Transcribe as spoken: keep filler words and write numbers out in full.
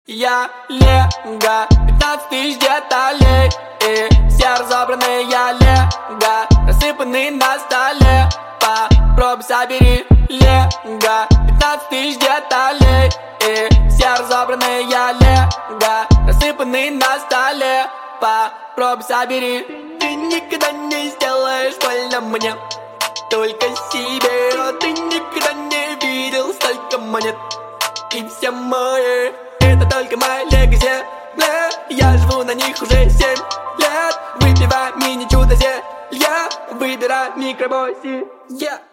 Я Лего, пятнадцать тысяч деталей, и все разобранные я Лего, рассыпанные на столе. Попробуй собери Лего, пятнадцать тысяч деталей, и все разобранные я Лего, рассыпанные на столе. Попробуй собери. Ты никогда не сделаешь больно мне, только себе. Но ты никогда не видел столько монет, и все мои это только мои легаси. Я живу на них уже семь лет, выпивая мини-чудо зелья, выбирай микробоси. Yeah.